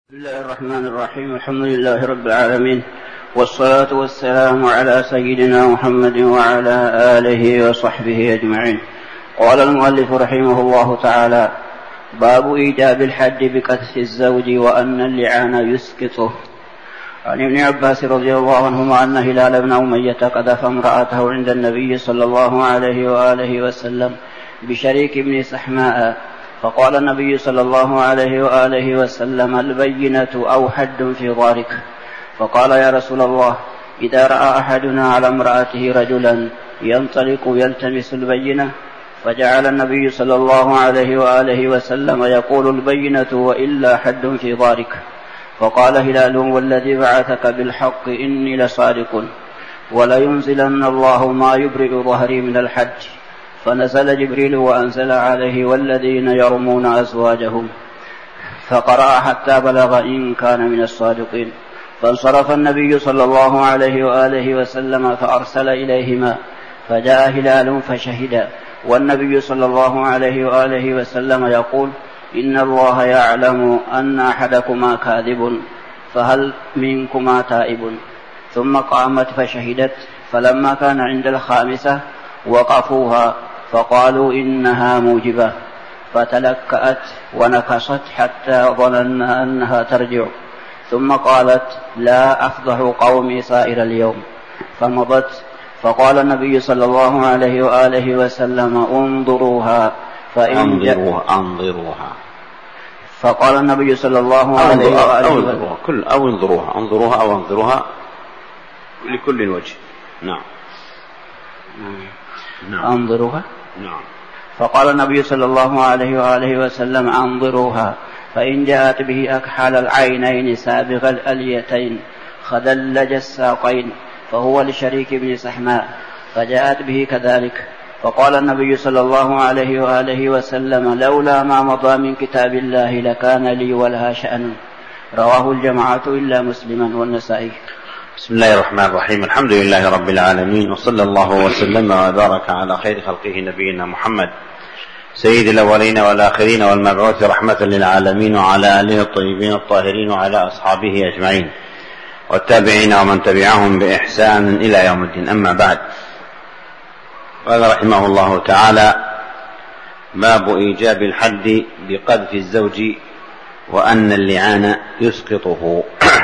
بسم الله الرحمن الرحيم. الحمد لله رب العالمين، والصلاة والسلام على سيدنا محمد وعلى آله وصحبه أجمعين. قال المؤلف رحمه الله تعالى: باب إيجاب الحد بقذف الزوج وأن اللعان يسقطه. عن ابن عباس رضي الله عنهما أن هلال بن أمية قذف امرأته عند النبي صلى الله عليه وآله وسلم بشريك بن سحماء، فقال النبي صلى الله عليه وآله وسلم: البينة أو حد في ذلك. فقال: يا رسول الله، إذا رأى أحدنا على امرأته رجلا ينطلق يلتمس البينة. فجعل النبي صلى الله عليه وآله وسلم يقول: البينة وإلا حد في ذلك. فقال هلال: والذي بعثك بالحق إني لصادق، ولينزلن الله ما يبرئ ظهري من الحج. فنزل جبريل وأنزل عليه: والذين يرمون أزواجهم. فقرأ حتى بلغ: إن كان من الصادقين. فانصرف النبي صلى الله عليه وآله وسلم فأرسل إليهما، فجاء هلال فشهد، والنبي صلى الله عليه وآله وسلم يقول: إن الله يعلم أن أحدكما كاذب، فهل منكما تائب؟ ثم قامت فشهدت، فلما كان عند الخامسة وقفوها فقالوا: إنها موجبة. فتلكأت ونكصت حتى ظننا أنها ترجع، ثم قالت: لا أفضح قومي سائر اليوم. فمضت. فقال النبي صلى الله عليه وآله وسلم: انظروها انظروها. فقال النبي صلى الله عليه وآله وسلم: انظروها لكل وجه. نعم. انظروها. نعم. فقال النبي صلى الله عليه وآله وسلم: انظروها، فإن جاءت به أكحل العينين سابغ الأليتين خدلج الساقين فهو لشريك بن سحماء، فجاءت به كذلك. فقال النبي صلى الله عليه وآله وسلم: لولا ما مضى من كتاب الله لكان لي ولها شأن. رواه الجماعة إلا مسلما والنسائي. بسم الله الرحمن الرحيم. الحمد لله رب العالمين، وصلى الله وسلم وبارك على خير خلقه نبينا محمد سيد الأولين والآخرين والمبعوث رحمة للعالمين، وعلى آله الطيبين الطاهرين وعلى أصحابه أجمعين والتابعين ومن تبعهم بإحسان إلى يوم الدين. أما بعد، قال رحمه الله تعالى: باب إيجاب الحد بقذف الزوج وأن اللعان يسقطه.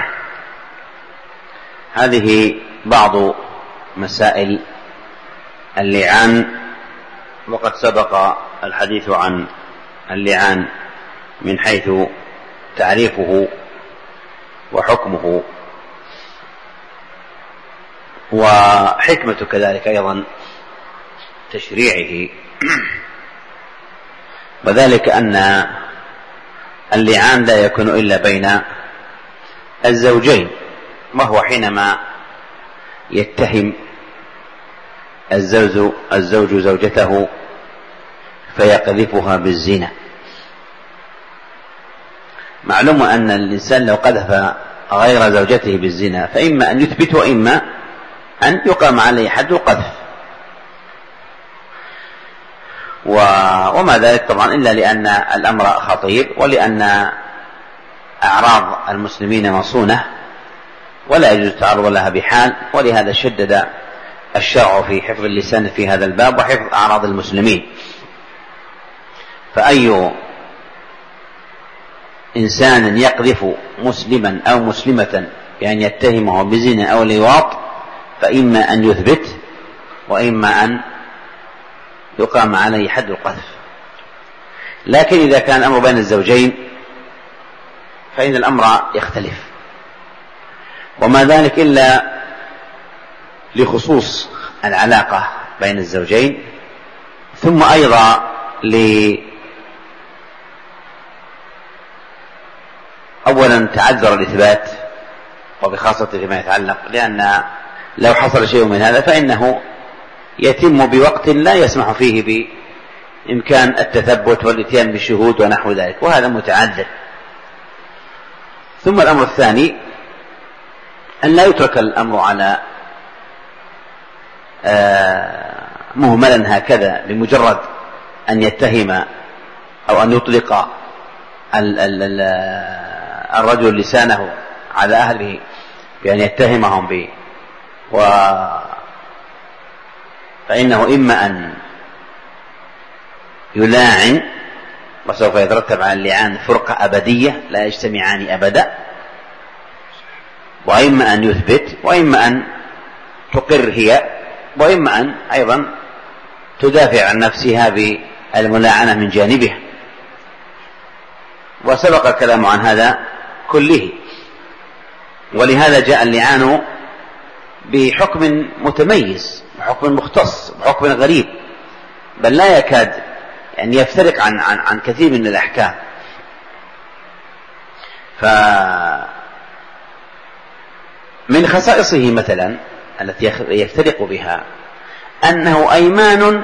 هذه بعض مسائل اللعان، وقد سبق الحديث عن اللعان من حيث تعريفه وحكمه وحكمة كذلك أيضا تشريعه، وذلك أن اللعان لا يكون إلا بين الزوجين، وهو حينما يتهم الزوج زوجته فيقذفها بالزنا. معلوم أن الإنسان لو قذف غير زوجته بالزنا فإما أن يثبت وإما أن يقام عليه حد القذف، وما ذلك طبعا إلا لأن الأمر خطير، ولأن أعراض المسلمين مصونة ولا يجوز التعرض لها بحال، ولهذا شدد الشرع في حفظ اللسان في هذا الباب وحفظ أعراض المسلمين. فأي إنسان يقذف مسلما أو مسلمة بأن يتهمه بزنا أو لواط فإما أن يثبت وإما أن يقام عليه حد القذف. لكن إذا كان الأمر بين الزوجين فإن الأمر يختلف، وما ذلك إلا لخصوص العلاقة بين الزوجين، ثم أيضا أولا تعذر الإثبات، وبخاصة فيما يتعلق، لأن لو حصل شيء من هذا فإنه يتم بوقت لا يسمح فيه بإمكان التثبت والإتيان بالشهود ونحو ذلك، وهذا متعذر. ثم الأمر الثاني أن لا يترك الأمر على مهملا هكذا بمجرد أن يتهم أو أن يطلق الرجل لسانه على أهله بأن يتهمهم به، فإنه إما أن يلاعن وسوف يترتب على اللعان فرقة أبدية لا يجتمعان أبدا، وإما أن يثبت، وإما أن تقر هي، وإما أن أيضا تدافع عن نفسها بالملاعنة من جانبها. وسبق الكلام عن هذا كله، ولهذا جاء اللعان بحكم متميز، بحكم مختص، بحكم غريب، بل لا يكاد يعني يفترق عن كثير من الأحكام. فمن خصائصه مثلا التي يفترق بها أنه أيمان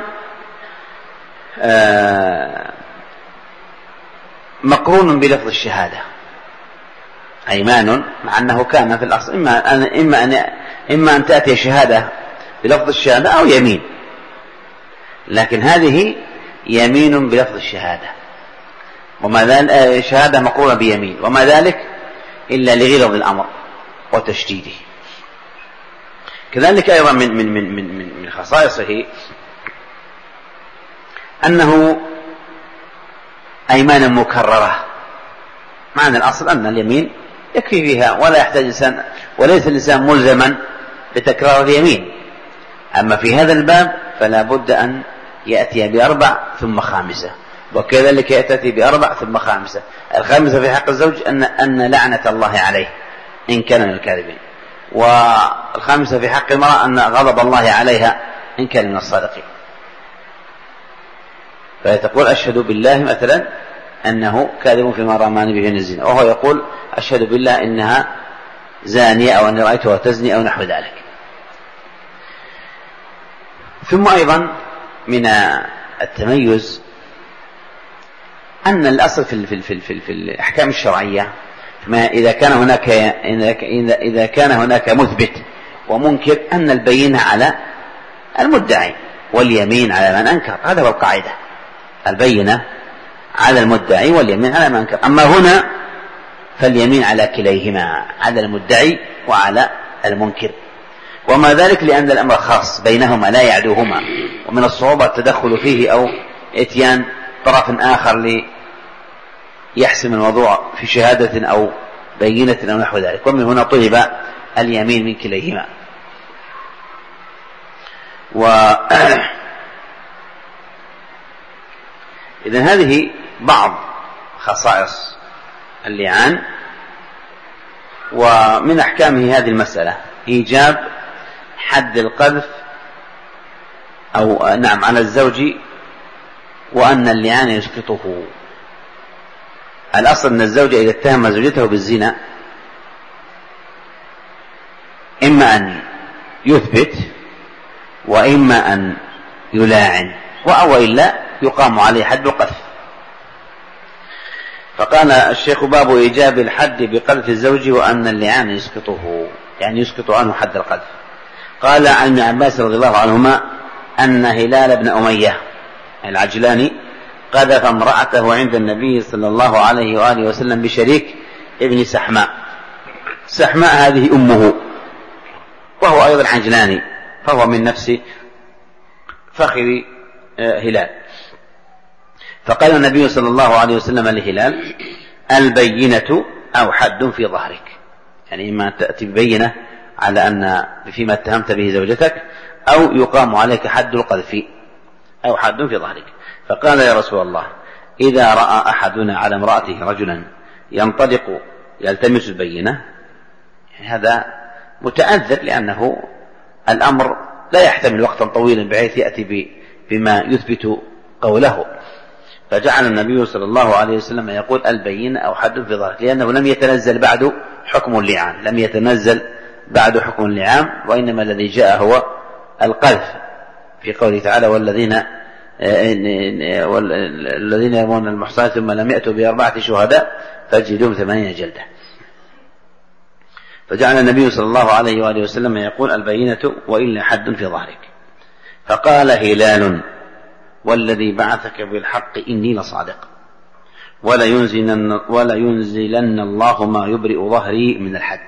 مقرون بلفظ الشهادة، أيمان مع أنه كان في الأصل إما أن تأتي شهادة بلفظ الشهادة أو يمين، لكن هذه يمين بلفظ الشهادة، وما ذلك شهادة مقرونة بيمين، وما ذلك إلا لغلظ الأمر وتشديده. كذلك أيضا من خصائصه أنه أيمان مكررة، معنى الأصل أن اليمين يكفي فيها ولا يحتاج الإنسان، وليس الإنسان ملزما بتكرار اليمين. أما في هذا الباب فلا بد أن يأتي بأربع ثم خامسة، وكذلك يأتي بأربع ثم خامسة. الخامسة في حق الزوج أن لعنة الله عليه إن كان من الكاذبين، والخامسة في حق المرأة أن غضب الله عليها إن كان من الصادقين. فتقول أشهد بالله مثلا أنه كاذب فيما رماني به من الزنا، وهو يقول أشهد بالله إنها زانية أو أني رأيتها تزني أو نحو ذلك. ثم أيضا من التميز أن الأصل في الأحكام الشرعية إذا كان هناك مثبت ومنكر أن البينة على المدعي واليمين على من أنكر، هذا هو القاعدة، البينة على المدعي واليمين على من أنكر. أما هنا فاليمين على كليهما، على المدعي وعلى المنكر، وما ذلك لأن الأمر خاص بينهما لا يعدوهما، ومن الصعوبة التدخل فيه أو إتيان طرف آخر ليحسم الموضوع في شهادة أو بينة أو نحو ذلك، ومن هنا طلب اليمين من كليهما. إذن هذه بعض خصائص اللعان. ومن أحكامه هذه المسألة إيجاب حد القذف أو نعم على الزوج، وأن اللعان يسقطه. الأصل أن الزوج إذا اتهم زوجته بالزنا إما أن يثبت وإما أن يلاعن، وإلا يقام عليه حد القذف. فقال الشيخ باب إيجاب الحد بقذف الزوج وأن اللعان يسقطه، يعني يسقط عنه حد القذف. قال عن ابن عباس رضي الله عنهما أن هلال بن أمية العجلاني قذف امرأته عند النبي صلى الله عليه وآله وسلم بشريك ابن سحماء. سحماء هذه أمه، وهو أيضا عجلاني، فهو من نفس فخر هلال. فقال النبي صلى الله عليه وسلم لهلال البينة أو حد في ظهرك، يعني إما تأتي ببينة على أن فيما اتهمت به زوجتك، أو يقام عليك حد القذف أو حد في ظهرك. فقال يا رسول الله إذا رأى أحدنا على امرأته رجلا ينطلق يلتمس البينة، يعني هذا متأذر، لأنه الأمر لا يحتمل وقتا طويلا بحيث يأتي بما يثبت قوله. فجعل النبي صلى الله عليه وسلم يقول البينة أو حد في ظهرك، لأنه لم يتنزل بعد حكم اللعان، لم يتنزل بعد حكم اللعان، وإنما الذي جاء هو القذف في قوله تعالى والذين يرمون المحصنات ثم لم يأتوا ب4 شهداء فاجلدوهم 8 جلدة. فجعل النبي صلى الله عليه وآله وسلم يقول البينة وإلا حد في ظهرك. فقال هلال والذي بعثك بالحق إني لصادق. ولا ينزلن الله ما يبرئ ظهري من الحد.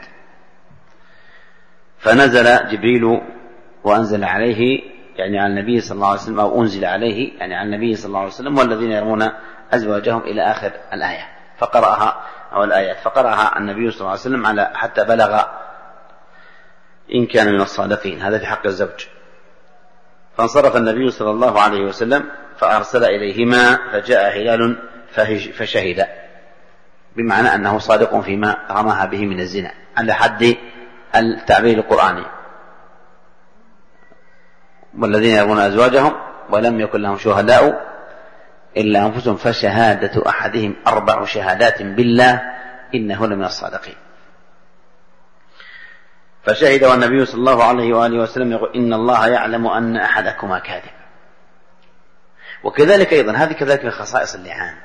فنزل جبريل وأنزل عليه يعني على النبي صلى الله عليه وسلم، أو أنزل عليه يعني على النبي صلى الله عليه وسلم والذين يرمون أزواجهم إلى آخر الآية، فقرأها أو الآيات، فقرأها النبي صلى الله عليه وسلم على حتى بلغ إن كان من الصادقين، هذا في حق الزوج. فانصرف النبي صلى الله عليه وسلم فأرسل إليهما فجاء هلال فشهد، بمعنى أنه صادق فيما رماها به من الزنا على حد التعبير القرآني. والذين يرمون أزواجهم ولم يكن لهم شهداء إلا أنفسهم فشهادة أحدهم 4 شهادات بالله إنه لمن الصادقين. فشهد والنبي صلى الله عليه وآله وسلم يقول إن الله يعلم أن أحدكما كاذب. وكذلك أيضا هذه كذلك من خصائص اللعان،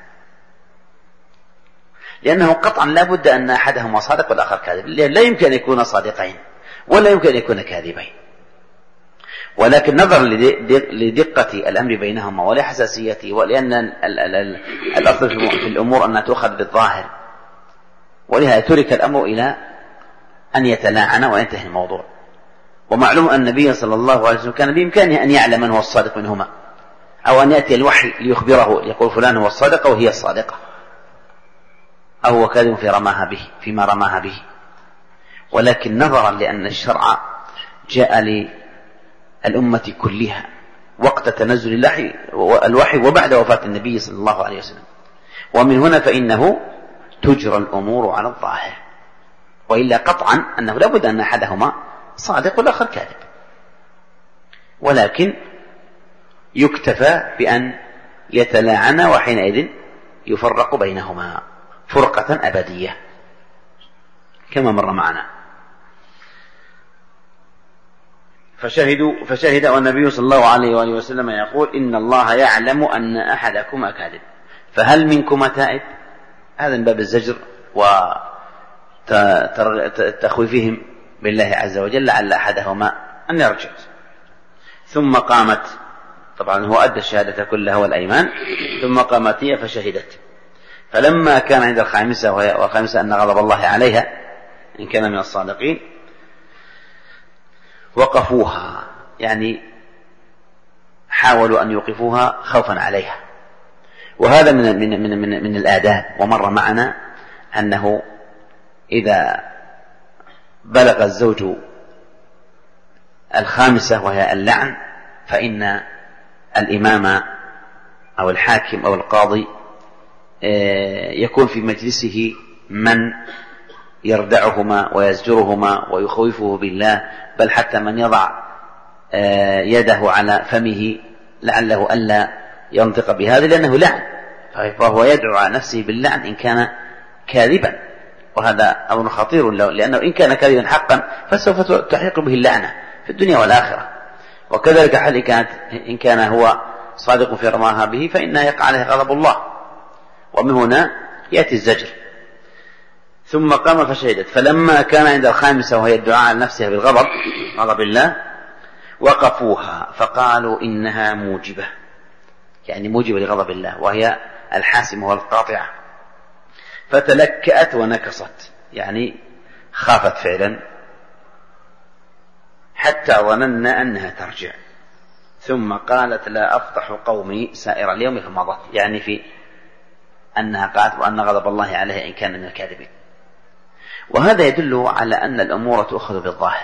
لأنه قطعا لا بد أن أحدهما صادق والآخر كاذب، لا يمكن أن يكون صادقين ولا يمكن أن يكون كاذبين، ولكن نظرا لدقة الأمر بينهما ولحساسيته، ولأن الأصل في الأمور أنها تؤخذ بالظاهر، ولهذا ترك الأمر إلى أن يتلاعن وينتهي الموضوع. ومعلوم أن النبي صلى الله عليه وسلم كان بإمكانه أن يعلم من هو الصادق منهما، أو أن يأتي الوحي ليخبره يقول فلان هو الصادق وهي الصادقة، أو هو كاذب فيما رماها به. ولكن نظرا لأن الشرع جاء للأمة كلها وقت تنزل الوحي وبعد وفاة النبي صلى الله عليه وسلم، ومن هنا فإنه تجرى الأمور على الظاهر، وإلا قطعا أنه لا بد أن أحدهما صادق والآخر كاذب، ولكن يكتفى بأن يتلاعن وحينئذ يفرق بينهما فرقة أبدية كما مر معنا. فشهد والنبي صلى الله عليه وآله وسلم يقول إن الله يعلم أن أحدكما كاذب فهل منكما تائب. هذا من باب الزجر وتخويفهم بالله عز وجل لعل أحدهما أن يرجع. ثم قامت، طبعا هو أدى الشهادة كلها والأيمان، ثم قامت هي فشهدت. فلما كان عند الخامسة والخامسة أن غضب الله عليها إن كان من الصادقين وقفوها، يعني حاولوا أن يوقفوها خوفا عليها. وهذا من الآداب. ومر معنا أنه إذا بلغ الزوج الخامسة وهي اللعن فإن الإمام أو الحاكم أو القاضي يكون في مجلسه من يردعهما ويزجرهما ويخوفه بالله، بل حتى من يضع يده على فمه لعله ألا ينطق بهذا لأنه لعن، فهو يدعو على نفسه باللعن إن كان كاذبا، وهذا أمر خطير لأنه إن كان كاذبا حقا فسوف تحيق به اللعنة في الدنيا والآخرة. وكذلك حال إن كان هو صادق في رماها به فإنه يقع عليه غضب الله، ومن هنا يأتي الزجر. ثم قام فشهدت. فلما كان عند الخامسة وهي الدعاء على نفسها بالغضب غضب الله وقفوها فقالوا إنها موجبة، يعني موجبة لغضب الله وهي الحاسمة والقاطعة. فتلكأت ونكصت، يعني خافت فعلا حتى ظننا أنها ترجع. ثم قالت لا أفضح قومي سائر اليوم فمضت، يعني في أنها قالت وأن غضب الله عليها إن كان من الكاذبين. وهذا يدل على أن الأمور تؤخذ بالظاهر،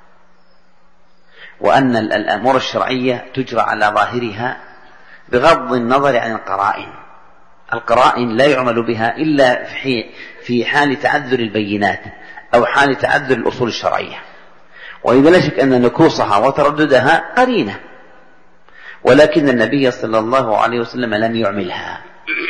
وأن الأمور الشرعية تجرى على ظاهرها بغض النظر عن القرائن لا يعمل بها إلا في حال تعذر البينات أو حال تعذر الأصول الشرعية. وإذا لا شك أن نكوصها وترددها قرينة، ولكن النبي صلى الله عليه وسلم لم يعملها،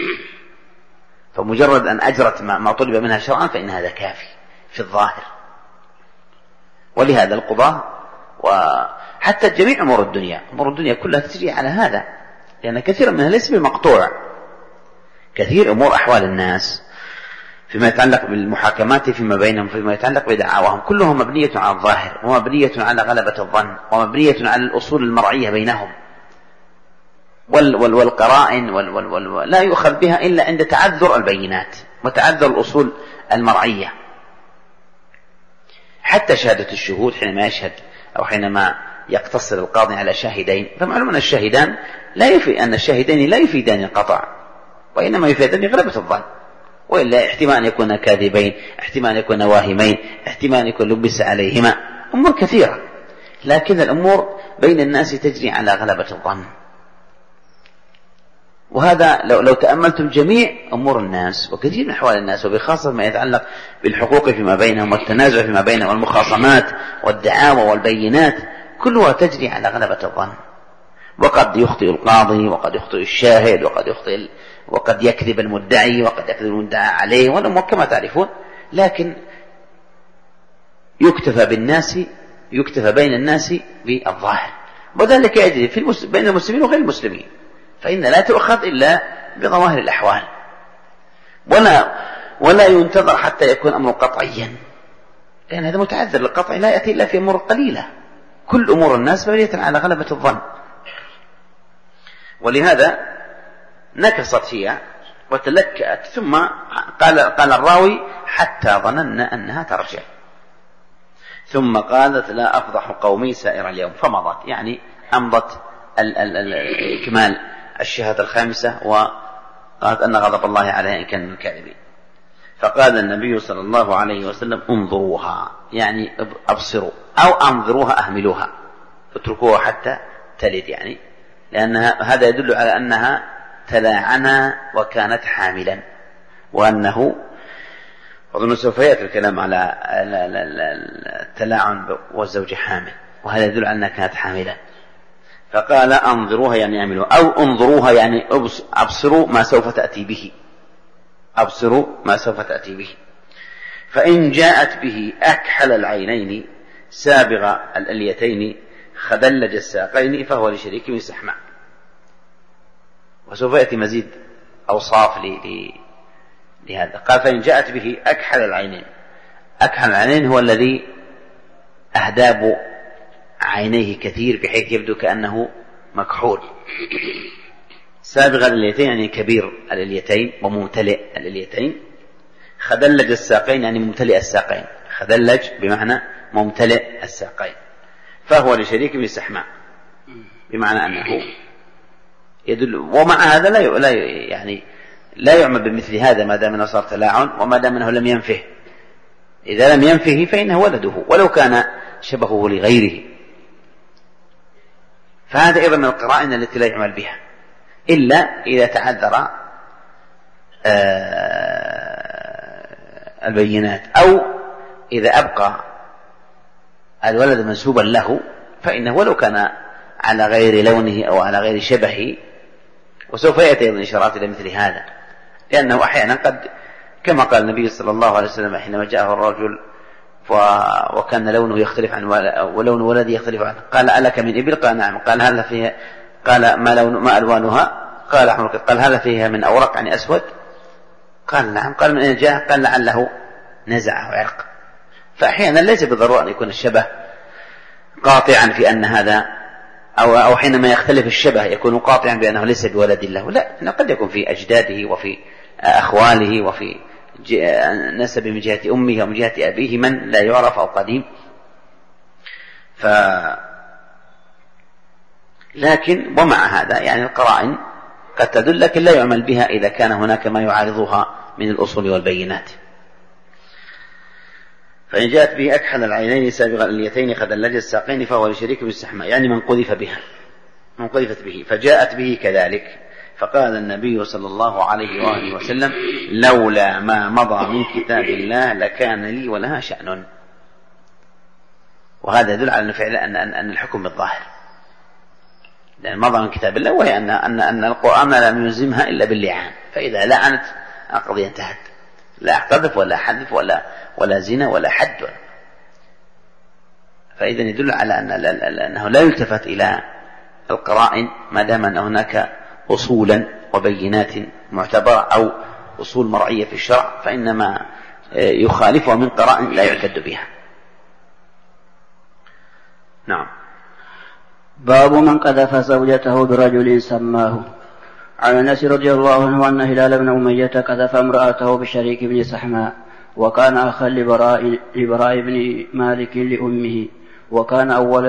فمجرد أن أجرت ما طلب منها شرعا فإن هذا كافي في الظاهر. ولهذا القضاة وحتى جميع أمور الدنيا كلها تجري على هذا، لأن كثيرا منها ليس بمقطوع. كثير أمور أحوال الناس فيما يتعلق بالمحاكمات فيما بينهم، فيما يتعلق بدعاواهم، كلهم مبنية على الظاهر ومبنية على غلبة الظن ومبنية على الأصول المرعية بينهم. والقرائن لا يؤخذ بها إلا عند تعذر البينات وتعذر الأصول المرعية. حتى شهادة الشهود حينما يشهد أو حينما يقتصر القاضي على شاهدين، فمعلوم أن الشاهدان الشاهدين لا يفيدان القطع، وإنما يفيدان غلبة الظن، وإلا احتمال أن يكون كاذبين، احتمال أن يكون واهمين، احتمال أن يكون لبس عليهما، أمور كثيرة. لكن الأمور بين الناس تجري على غلبة الظن. وهذا لو تأملتم جميع أمور الناس وكثير من أحوال الناس، وبخاصة ما يتعلق بالحقوق فيما بينهم والتنازع فيما بينهم والمخاصمات والدعاوى والبينات، كلها تجري على غلبة الظن. وقد يخطئ القاضي، وقد يخطئ الشاهد، وقد يكذب المدعي، وقد يكذب المدعى عليه، والأمور كما تعرفون. لكن يكتفى بين الناس بالظاهر، وذلك يجري بين المسلمين وغير المسلمين، فإن لا تؤخذ إلا بظواهر الأحوال، ولا ينتظر حتى يكون أمر قطعيا، لأن هذا متعذر للقطع لا يأتي إلا في أمور قليلة. كل أمور الناس مبنية على غلبة الظن، ولهذا نكصت هي وتلكأت. ثم قال الراوي: حتى ظننا أنها ترجع، ثم قالت: لا أفضح قومي سائر اليوم، فمضت، يعني أمضت إكمال الشهادة الخامسة، وقالت أن غضب الله عليها إن كان من الكاذبين. فقال النبي صلى الله عليه وسلم: انظروها، يعني أبصروا، أو أنظروها أهملوها، اتركوها حتى تلد، يعني لأنها هذا يدل على أنها تلاعنا وكانت حاملا، وأنه أظن سوف يأتي الكلام على التلاعن والزوج حامل، وهذا يدل على أنها كانت حاملا. فقال: أنظروها يعني اعملوا، أو انظروها يعني أبصروا ما سوف تأتي به، أبصروا ما سوف تأتي به. فإن جاءت به أكحل العينين سابغ الأليتين خدلج الساقين فهو لشريك من سحماء. وسوف يأتي مزيد أوصاف لهذا. قال: فإن جاءت به أكحل العينين. أكحل العينين هو الذي أهداب عينيه كثير بحيث يبدو كأنه مكحول. سابغ الأليتين يعني كبير الأليتين وممتلئ الأليتين. خدلج الساقين يعني ممتلئ الساقين. خدلج بمعنى ممتلئ الساقين. فهو لشريك من سحماء، بمعنى أنه يدل. ومع هذا لا يعمل بمثل هذا ما دام انه صار تلاعن، وما دام انه لم ينفه. إذا لم ينفه فإنه ولده ولو كان شبهه لغيره. فهذا أيضا من القرائن التي لا يعمل بها إلا إذا تعذر البينات، أو إذا أبقى الولد منسوبا له فإنه ولو كان على غير لونه أو على غير شبهه. وسوف يأتي أيضا إشارات إلى مثل هذا، لأنه أحيانا قد كما قال النبي صلى الله عليه وسلم حينما جاءه الرجل وكان لونه يختلف عن ولون ولده يختلف عنه، قال: ألك من إبل؟ قال: نعم. قال: هل فيها؟ قال: ما ألوانها؟ قال: أحمر. قال: هل فيها من أورق يعني أسود؟ قال: نعم. قال: من أين جاء؟ قال: لعله نزعه عرق. فأحيانا ليس بالضرورة أن يكون الشبه قاطعا في أن هذا، أو حينما يختلف الشبه يكون قاطعا بأنه ليس بولد الله، لا، قد يكون في أجداده وفي أخواله وفي نسب من جهة أمه ومن جهة أبيه من لا يعرف أو قديم. لكن ومع هذا يعني القرائن قد تدل، لكن لا يعمل بها إذا كان هناك ما يعارضها من الأصول والبينات. فإن جاءت به أكحل العينين سابغ الأليتين خدلج الساقين فهو لشريك بالسحماء، يعني من قذفت به. فجاءت به كذلك. فقال النبي صلى الله عليه وآله وسلم: لولا ما مضى من كتاب الله لكان لي ولها شأن. وهذا يدل على أن الحكم بالظاهر، لأن مضى من كتاب الله، وهي أن القرآن لم يلزمها إلا باللعان، فإذا لعنت القضية انتهت، لا قذف ولا حذف ولا زنا ولا حد. فإذا يدل على أنه لا يلتفت إلى القرائن ما دام أن هناك أصولا وبينات معتبرة أو أصول مرعية في الشرع، فإنما يخالفها من قرائن لا يعتد بها. نعم. باب من قذف زوجته برجل سماه. عن انس رضي الله عنه ان هلال بن اميه قذف امراته بشريك بن سحماء، وكان اخا لبراء بن مالك لامه، وكان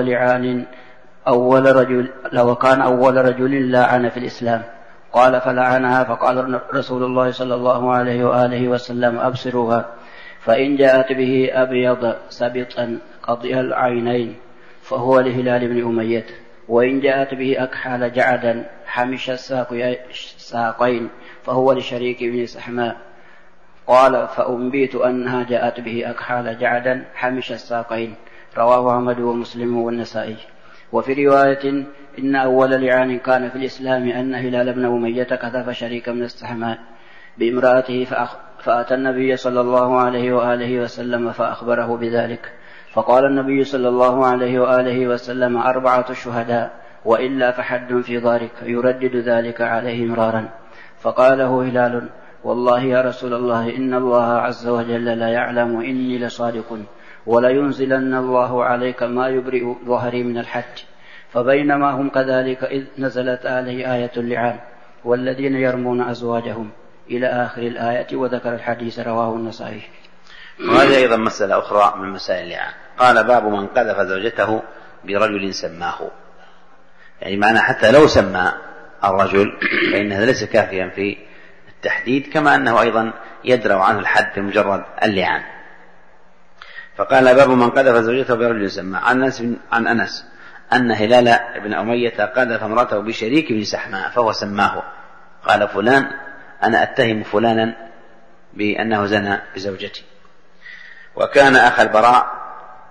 اول رجل لاعن في الاسلام. قال فلعنها، فقال رسول الله صلى الله عليه واله وسلم ابصروها، فان جاءت به ابيض سبطا قضي العينين فهو لهلال بن اميه، وإن جاءت به أكحل جعدا حمش الساقين فهو لشريك بن سحماء. قال فأنبئت أنها جاءت به أكحل جعدا حمش الساقين. رواه أحمد ومسلم والنسائي. وفي رواية إن أول لعان كان في الإسلام أن هلال بن أمية كذف شريك بن السحماء بامرأته، فأتى النبي صلى الله عليه وآله وسلم فأخبره بذلك، فقال النبي صلى الله عليه وآله وسلم 4 شهداء، وإلا فحد في ذلك، يردد ذلك عليه مرارا. فقاله هلال: والله يا رسول الله إن الله عز وجل لا يعلم إني لصادق، ولينزلن الله عليك ما يبرئ ظهري من الحج. فبينما هم كذلك إذ نزلت عليه آية اللعان والذين يرمون أزواجهم إلى آخر الآية، وذكر الحديث. رواه النسائي. وهذه أيضا مسألة أخرى من مسائل اللعان. قال باب من قذف زوجته برجل سماه، يعني معنى حتى لو سمى الرجل فإن هذا ليس كافيا في التحديد، كما أنه أيضا يدرأ عنه الحد في مجرد اللعان. فقال باب من قذف زوجته برجل سماه. عن أنس أن هلال بن أمية قذف امرأته بشريك بن سحماء فهو سماه، قال فلان أنا أتهم فلانا بأنه زنى بزوجتي. وكان أخ البراء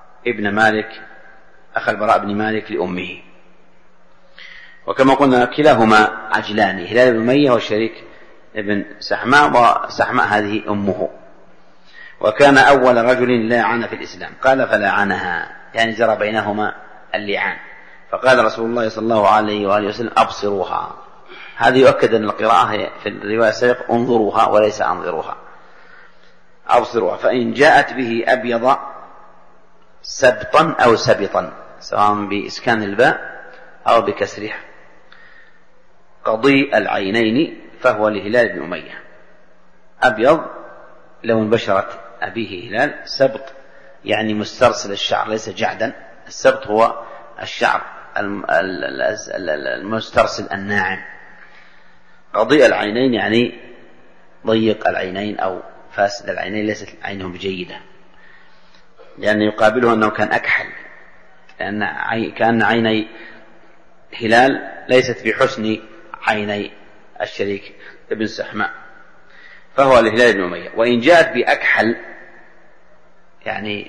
بن مالك لأمه، وكما قلنا كلاهما عجلان، هلال بن أمية وشريك ابن سحماء، وسحماء هذه أمه. وكان أول رجل لاعن في الإسلام. قال فلاعنها، يعني جرى بينهما اللعان. فقال رسول الله صلى الله عليه وآله وسلم أبصروها. هذا يؤكد أن القراءة في الرواية السابقة انظروها وليس أنظروها. أبصروها، فإن جاءت به أبيض سبطا أو سبطا، سواء بإسكان الباء أو بكسرها، قضي العينين فهو لهلال بن أمية. أبيض لون بشرة أبيه هلال، سبط يعني مسترسل الشعر ليس جعدا. السبط هو الشعر المسترسل الناعم. قضي العينين يعني ضيق العينين أو فاسد العينين، ليست عينهم بجيدة، لأن يقابله أنه كان أكحل، كأن عيني هلال ليست بحسن عيني الشريك ابن سحماء، فهو لهلال بن أمية. وإن جاءت بأكحل يعني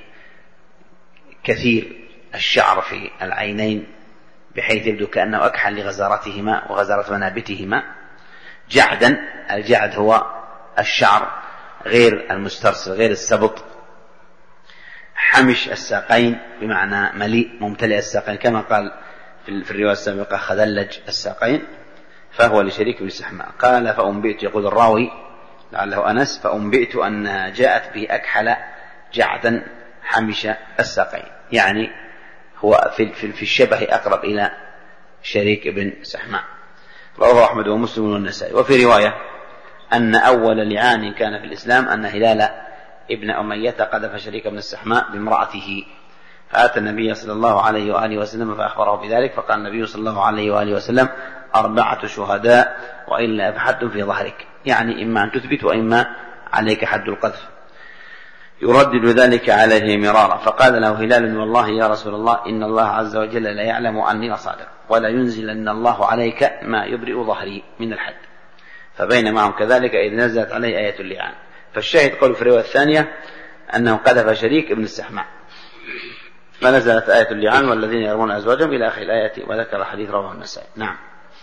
كثير الشعر في العينين بحيث يبدو كأنه أكحل لغزارتهما وغزارة منابتهما. جعدا، الجعد هو الشعر غير المسترسل غير السبط. حمش الساقين بمعنى مليء ممتلئ الساقين، كما قال في الرواية السابقة خذلج الساقين، فهو لشريك بن سحماء. قال فأنبئت، يقول الراوي لعله أنس، فأنبئت أن جاءت به أكحل جعدا حمش الساقين، يعني هو في الشبه أقرب إلى شريك بن سحماء. رواه أحمد ومسلم والنسائي. وفي رواية أن أول لعان كان في الإسلام أن هلال ابن أمية قذف شريك بن السحماء بامرأته، فأتى النبي صلى الله عليه وآله وسلم فأخبره بذلك، فقال النبي صلى الله عليه وآله وسلم 4 شهداء وإلا فحد في ظهرك، يعني إما أن تثبت وإما عليك حد القذف. يردد ذلك عليه مرارا. فقال له هلال والله يا رسول الله إن الله عز وجل لا يعلم أني لصادق، ولا ينزلن الله عليك ما يبرئ ظهري من الحد. فبينما هم كذلك إذ نزلت عليه آية اللعان. فالشاهد قول في الرواية الثانية أنه قذف شريك ابن السحماء، فنزلت آية اللعان والذين يرمون أزواجهم إلى آخر الآية، وذكر حديث رواه النسائي. نعم.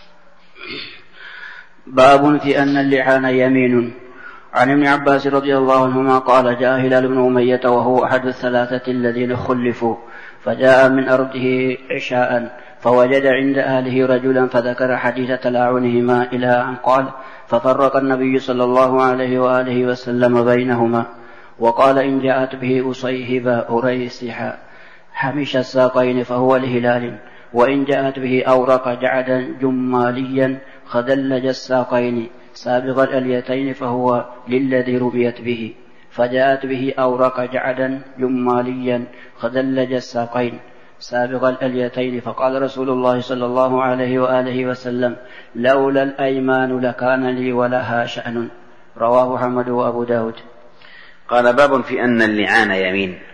باب في أن اللعان يمين. عن ابن عباس رضي الله عنهما قال جاء هلال بن أمية وهو أحد 3 الذين خلفوا، فجاء من أرضه عشاء فوجد عند أهله رجلا فذكر حديث تلاعنهما إلى أن قال ففرق النبي صلى الله عليه وآله وسلم بينهما، وقال إن جاءت به أصيهب أريسح حمش الساقين فهو لهلال، وإن جاءت به أورق جعدا جماليا خدلج الساقين سابغ الأليتين فهو للذي رميت به، فجاءت به أورق جعدا جماليا خدلج الساقين سابغ الأليتين، فقال رسول الله صلى الله عليه وآله وسلم: لولا الأيمان لكان لي ولها شأن. رواه أحمد وأبو داود. قال: باب في أن اللعان يمين.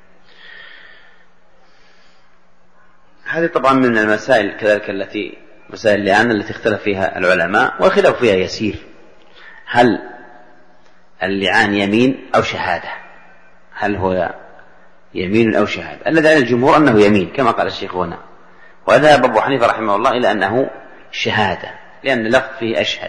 هذه طبعا من المسائل كذلك التي مسائل اللعان التي اختلف فيها العلماء، والخلاف فيها يسير. هل اللعان يمين أو شهادة؟ هل هو يمين أو شهادة؟ الذي على الجمهور أنه يمين كما قال الشيخ هنا، وذهب أبو حنيفة رحمه الله إلى أنه شهادة، لأن اللفظ فيه أشهد.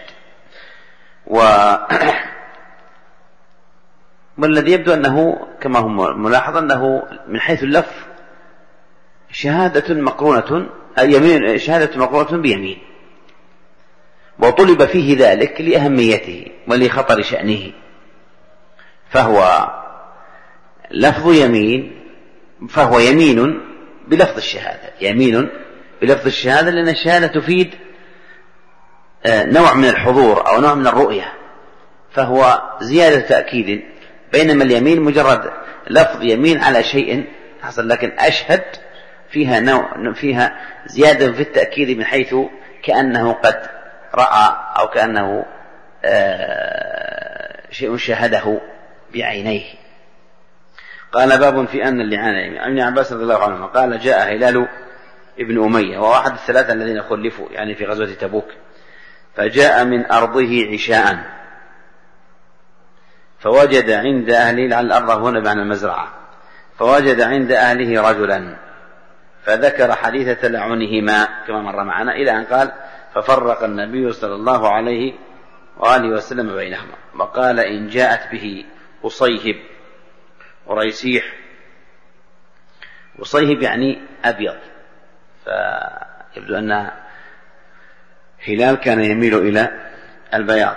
والذي يبدو أنه كما هو ملاحظ أنه من حيث اللفظ شهادة مقرونة يمين، شهادة مقرونة بيمين، وطلب فيه ذلك لأهميته ولخطر شأنه، فهو لفظ يمين، فهو يمين بلفظ الشهادة، يمين بلفظ الشهادة، لأن الشهادة تفيد نوع من الحضور أو نوع من الرؤية، فهو زيادة تأكيد، بينما اليمين مجرد لفظ يمين على شيء حصل، لكن أشهد فيها نوع، فيها زيادة في التأكيد من حيث كأنه قد رأى أو كأنه شيء شاهده بعينيه. قال: باب في أن اللعان يمين. عن ابن عباس رضي الله عنه قال: جاء هلال ابن أمية وهو أحد الثلاثة الذين خلفوا يعني في غزوة تبوك، فجاء من أرضه عشاء فوجد عند أهله، لعل الأرض هنا بمعنى المزرعة، فوجد عند أهله رجلا فذكر حديث تلعنهما كما مر معنا، إلى أن قال: ففرق النبي صلى الله عليه وآله وسلم بينهما، وقال: إن جاءت به أصيهب وريسيح، أصيهب يعني أبيض، فيبدو أن هلال كان يميل إلى البياض.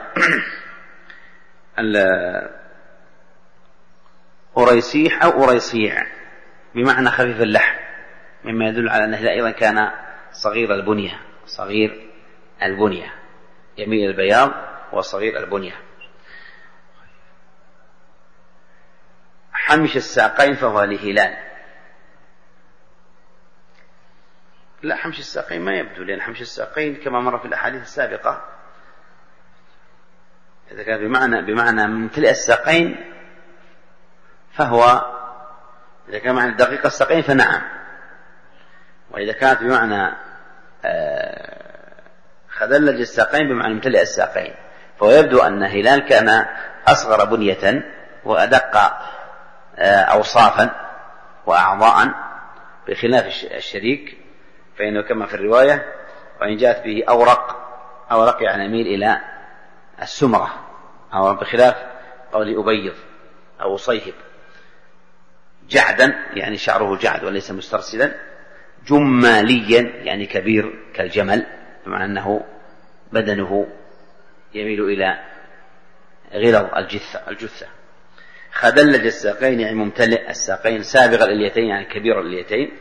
أريسيح أو أريسيع بمعنى خفيف اللحم، مما يدل على أنه أيضا كان صغير البنية، صغير البنية، يميل البياض وصغير البنية. حمش الساقين فهو لهلال. لا، حمش الساقين ما يبدو، لأن حمش الساقين كما مر في الأحاديث السابقة إذا كان بمعنى ممتلئ الساقين فهو، إذا كان معنى دقيق الساقين فنعم، وإذا كانت بمعنى خدلج الساقين بمعنى ممتلئ الساقين، فهو يبدو أن هلال كان أصغر بنية وأدق أوصافا وأعضاء بخلاف الشريك، فإنه كما في الرواية: وإن جاءت به أورق يعني يميل إلى السمرة، أو بخلاف قول أبيض أو صيهب. جعدا يعني شعره جعد وليس مسترسلا. جماليا يعني كبير كالجمل، بمعنى أنه بدنه يميل إلى غلظ الجثة. خدلج الساقين يعني ممتلئ الساقين. سابغ الإليتين يعني كبير الإليتين.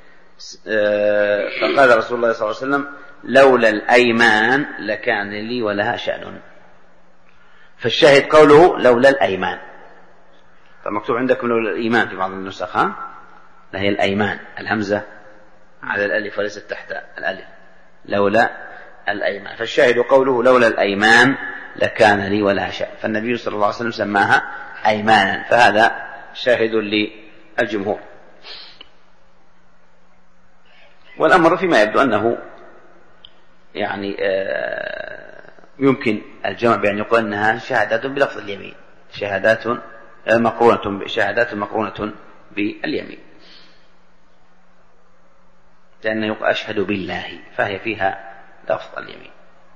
فقال رسول الله صلى الله عليه وسلم: لولا الأيمان لكان لي ولها شأن. فالشاهد قوله لولا الأيمان، فمكتوب عندكم لولا الإيمان في بعض النسخ، لا هي الأيمان، الهمزة على الألف وليست تحت الألف، لولا الأيمان. فالشاهد قوله لولا الأيمان لكان لي ولها شأن، فالنبي صلى الله عليه وسلم سماها أيمانا، فهذا شاهد للجمهور. والأمر فيما يبدو أنه يعني يمكن الجمع بأن يقول أنها شهادات بلفظ اليمين، شهادات مقرونة باليمين، لأنه يقول أشهد بالله، فهي فيها لفظ اليمين.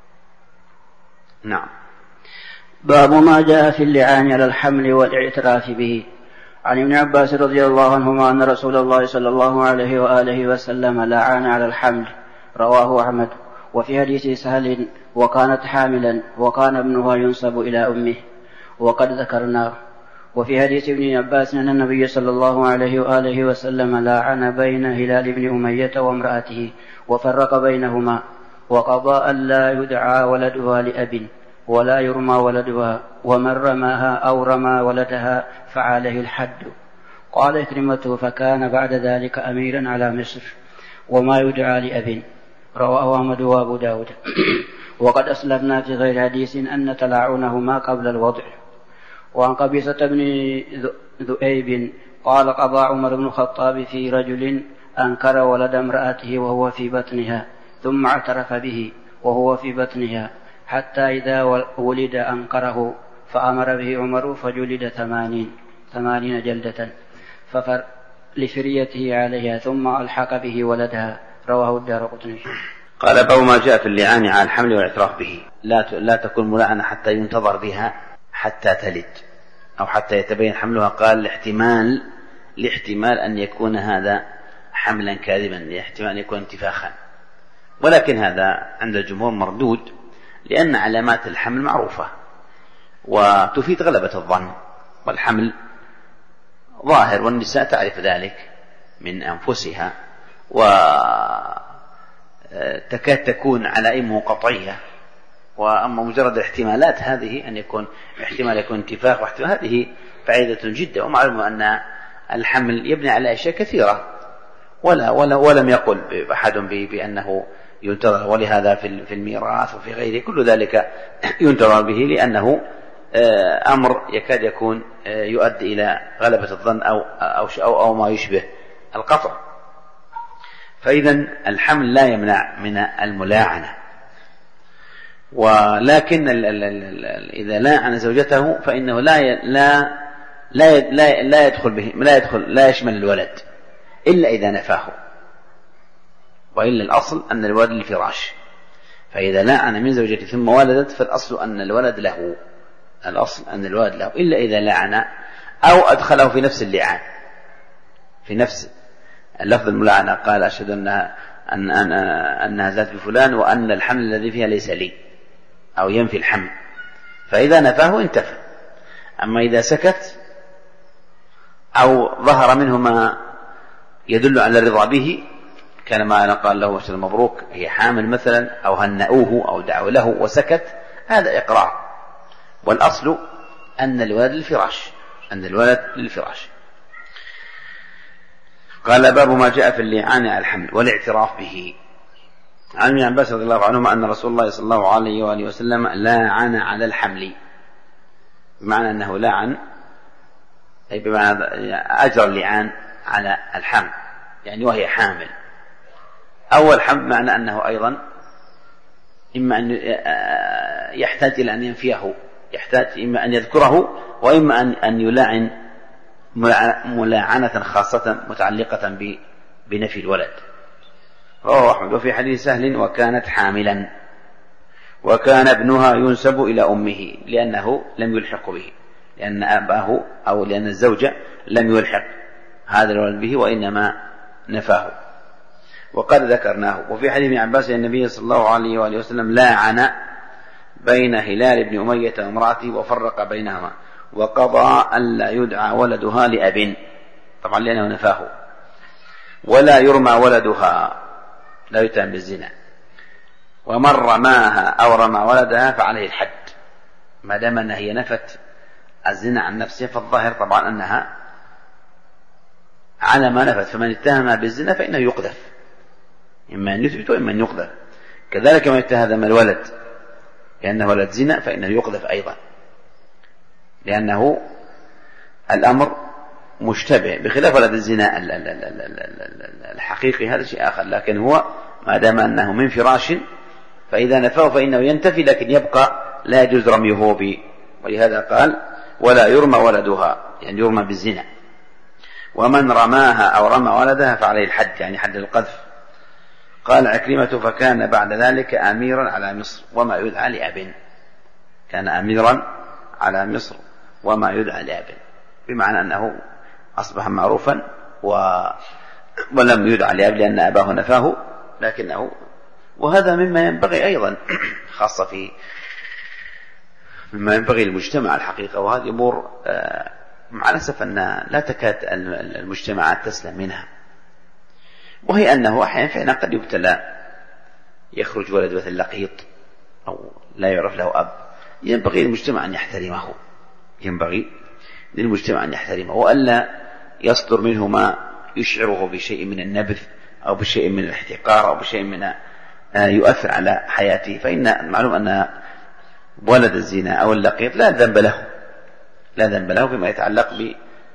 نعم. باب ما جاء في اللعان على الحمل والاعتراف به. عن ابن عباس رضي الله عنهما أن رسول الله صلى الله عليه وآله وسلم لعن على الحمل. رواه أحمد. وفي حديث سهل: وكانت حاملا وكان ابنها ينسب إلى أمه، وقد ذكرناه. وفي حديث ابن عباس أن النبي صلى الله عليه وآله وسلم لاعن بين هلال بن أمية وامرأته وفرق بينهما، وقضى ألا يدعى ولدها لأب ولا يرمى ولدها، ومن رماها أو رمى ولدها فعليه الحد. قال إكرمة: فكان بعد ذلك أميرا على مصر، وما يدعى لأب. رواه أحمد وأبو داود. وقد أسلفنا في غير حديث أن تلاعنهما قبل الوضع. وعن قبيصة بن ذؤيب قال: قضى عمر بن الخطاب في رجل أنكر ولد امرأته وهو في بطنها، ثم اعترف به وهو في بطنها، حتى إذا ولد أنكره، فأمر به عمر فجلد 80 جلدة لفريته عليها، ثم ألحق به ولدها. رواه الدارقطني. قال: باب ما جاء في اللعان على الحمل والاعتراف به. لا تكون ملعنة حتى ينتظر بها حتى تلد أو حتى يتبين حملها. قال: لاحتمال أن يكون هذا حملا كاذبا، لاحتمال أن يكون انتفاخا، ولكن هذا عند الجمهور مردود، لأن علامات الحمل معروفة وتفيد غلبة الظن، والحمل ظاهر والنساء تعرف ذلك من أنفسها، وتكاد تكون علائمه قطعية. وأما مجرد الاحتمالات هذه، أن يكون احتمال يكون انتفاخ واحتمال، هذه بعيدة جدا. ومعلوم أن الحمل يبني على أشياء كثيرة، ولم يقل أحد بأنه ينتظر، ولهذا في الميراث وفي غيره كل ذلك ينتظر به، لأنه أمر يكاد يكون يؤدي إلى غلبة الظن أو ما يشبه القطع. فإذا الحمل لا يمنع من الملاعنة، ولكن إذا لاعن زوجته فإنه لا يدخل به، لا يشمل الولد إلا إذا نفاه، وإلا الأصل أن الولد للفراش. فإذا لاعن من زوجته ثم ولدت فالأصل أن الولد له، إلا إذا لاعن أو أدخله في نفس اللعان، في نفس اللفظ الملاعنة. قال: أشهد أنها زادت بفلان وأن الحمل الذي فيها ليس لي، أو ينفي الحمل. فإذا نفاه انتفى. أما إذا سكت أو ظهر منه ما يدل على الرضا به، كان ما قال له أشهد مبروك هي حامل مثلا، أو هنأوه أو دعوا له وسكت، هذا إقرار. والأصل أن الولد للفراش. قال: باب ما جاء في اللعان على الحمل والاعتراف به. عن ابن عباس رضي الله عنهما أن رسول الله صلى الله عليه وآله وسلم لاعن على الحمل، بمعنى أنه لاعن، أي بمعنى أجرى اللعان على الحمل، يعني وهي حامل. أول حمل معنى أنه أيضا إما أن يحتاج إلى أن ينفيه، يحتاج إما أن يذكره، وإما أن يلاعن ملاعنة خاصة متعلقة بنفي الولد. رواه أحمد. وفي حديث سهل: وكانت حاملا وكان ابنها ينسب إلى أمه، لأنه لم يلحق به، لأن أباه أو لأن الزوجة لم يلحق هذا الولد به، وإنما نفاه، وقد ذكرناه. وفي حديث ابن عباس النبي صلى الله عليه وآله وسلم لاعن بين هلال بن أمية وامرأته وفرق بينهما، وقضى ألا يدعى ولدها لأب، طبعا لأنه نفاه، ولا يرمى ولدها، لا يتهم بالزنا، ومن رماها أو رمى ولدها فعليه الحد. ما دام أنها هي نفت الزنا عن نفسها، فالظاهر طبعا أنها على ما نفت، فمن اتهمها بالزنا فإنه يقذف، إما أن يثبت وإما أن يقذف. كذلك من اتهم الولد لأنه ولد زنا فإنه يقذف أيضا، لأنه الأمر مشتبه، بخلاف ولد الزنا الحقيقي هذا شيء آخر. لكن هو ما دام أنه من فراش فإذا نفاه فإنه ينتفي، لكن يبقى لا يجوز رميه به. ولهذا قال: ولا يرمى ولدها، يعني يرمى بالزنا. ومن رماها أو رمى ولدها فعليه الحد، يعني حد القذف. قال عكرمة: فكان بعد ذلك أميرا على مصر وما يدعى لأب. كان أميرا على مصر وما يدعى لأب، بمعنى أنه أصبح معروفا ولم يدعى لأب لأن أباه نفاه، لكنه، وهذا مما ينبغي أيضا خاصة مما ينبغي للمجتمع الحقيقة. وهذه أمور مع الأسف أن لا تكاد المجتمعات تسلم منها، وهي أنه أحيانا فعلا قد يبتلى، يخرج ولد مثل لقيط أو لا يعرف له أب، ينبغي للمجتمع أن يحترمه، ينبغي للمجتمع أن يحترمه، وألا يصدر منه ما يشعره بشيء من النبذ أو بشيء من الاحتقار أو بشيء من يؤثر على حياته. فإن معلوم أن ولد الزنا أو اللقيط لا ذنب له فيما يتعلق به.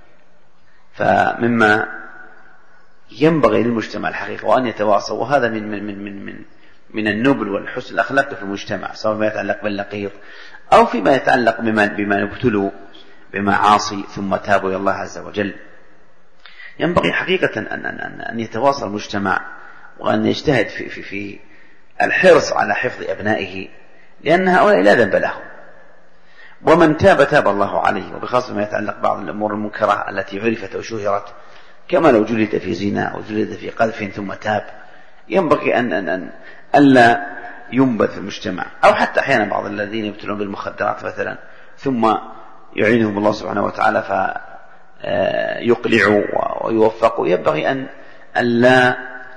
فمما ينبغي للمجتمع الحقيقة وأن يتواصل، وهذا من النبل والحسن الأخلاق في المجتمع، سواء ما يتعلق باللقيط أو فيما يتعلق بما ابتلوا بمعاصي ثم تابوا إلى الله عز وجل. ينبغي حقيقة أن يتواصل المجتمع وأن يجتهد في الحرص على حفظ أبنائه، لأن هؤلاء لا ذنب لهم، ومن تاب الله عليه، وبخاصة ما يتعلق بعض الأمور المنكرة التي عرفت وشهرت، كما لو جلد في زنا أو جلد في قذف ثم تاب. ينبغي أن ألا ينبذ في المجتمع، أو حتى أحيانا بعض الذين يبتلون بالمخدرات مثلا ثم يعينهم الله سبحانه وتعالى فيقلعوا ويوفقوا، ينبغي أن لا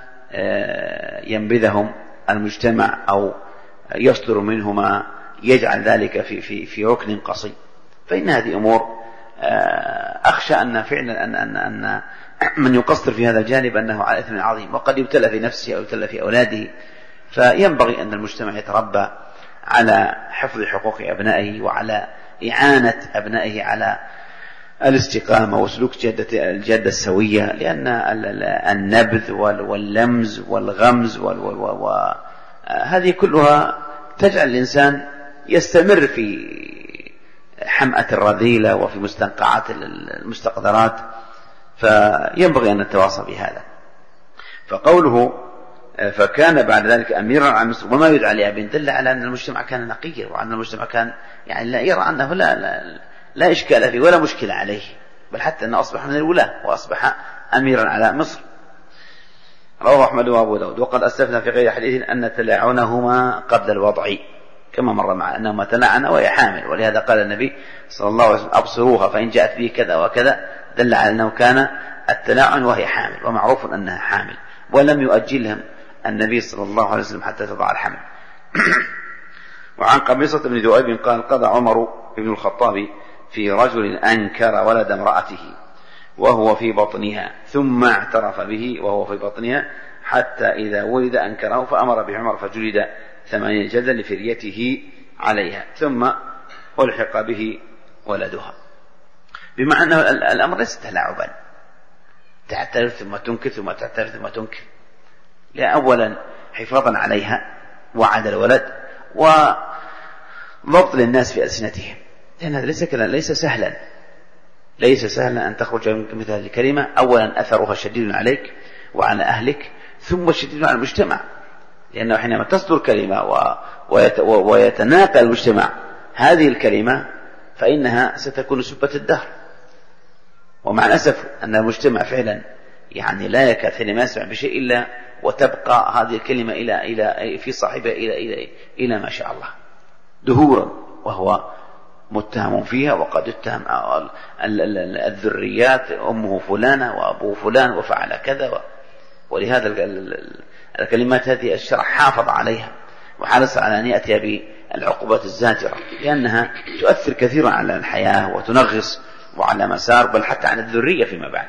ينبذهم المجتمع أو يصدر منه ما يجعل ذلك في ركن قصي. فإن هذه أمور أخشى أن فعلا أن من يقصر في هذا الجانب أنه على إثم عظيم، وقد يبتلى في نفسه أو يبتلى في أولاده. فينبغي أن المجتمع يتربى على حفظ حقوق أبنائه وعلى إعانة أبنائه على الاستقامة وسلوك الجادة السوية، لأن النبذ واللمز والغمز هذه كلها تجعل الإنسان يستمر في حمأة الرذيلة وفي مستنقعات المستقدرات. فينبغي أن نتواصى بهذا. فقوله فكان بعد ذلك أميرا على مصر وما يدعى لأبين، دل على أن المجتمع كان نقيا، وأن المجتمع كان يعني لا يرى أنه لا إشكال فيه ولا مشكلة عليه، بل حتى أنه أصبح من الولاة وأصبح أميرا على مصر. رواه أحمد وأبو داود. وقد أسلفنا في غير حديث أن تلاعنهما قبل الوضع، كما مر مع أنهما تلاعنا وهي حامل، ولهذا قال النبي صلى الله عليه وسلم أبصروها فإن جاءت به كذا وكذا، دل على أنه كان التلاعن وهي حامل، ومعروف أنها حامل، ولم يؤجلهم النبي صلى الله عليه وسلم حتى تضع الحمل. وعن قبيصة بن ذؤيب قال قضى عمر بن الخطاب في رجل أنكر ولد امرأته وهو في بطنها، ثم اعترف به وهو في بطنها، حتى إذا ولد أنكره، فأمر به عمر فجلد 8 جلدا لفريته عليها، ثم ألحق به ولدها. بمعنى أن الأمر ليس تلاعبا، تعترف ثم تنكر ثم تعترف ثم تنكر، لا، أولا حفاظا عليها وعد الولد وضبط للناس في ألسنتهم، لأن هذا ليس سهلا أن تخرج من مثل هذه الكلمة. أولا أثرها شديد عليك وعلى أهلك، ثم شديد على المجتمع، لأنه حينما تصدر كلمة ويتناقل المجتمع هذه الكلمة فإنها ستكون سبة الدهر. ومع الأسف أن المجتمع فعلا يعني لا يكاد حينما يسمع بشيء إلا وتبقى هذه الكلمة إلى في صاحبها إلى ما شاء الله دهورا، وهو متهم فيها، وقد اتهم الذريات أمه فلانة وأبوه فلان وفعل كذا. ولهذا الكلمات هذه الشرع حافظ عليها وحرص على أن يأتي بالعقوبات الزاجرة، لأنها تؤثر كثيرا على الحياة وتنغص وعلى مسار، بل حتى على الذرية فيما بعد.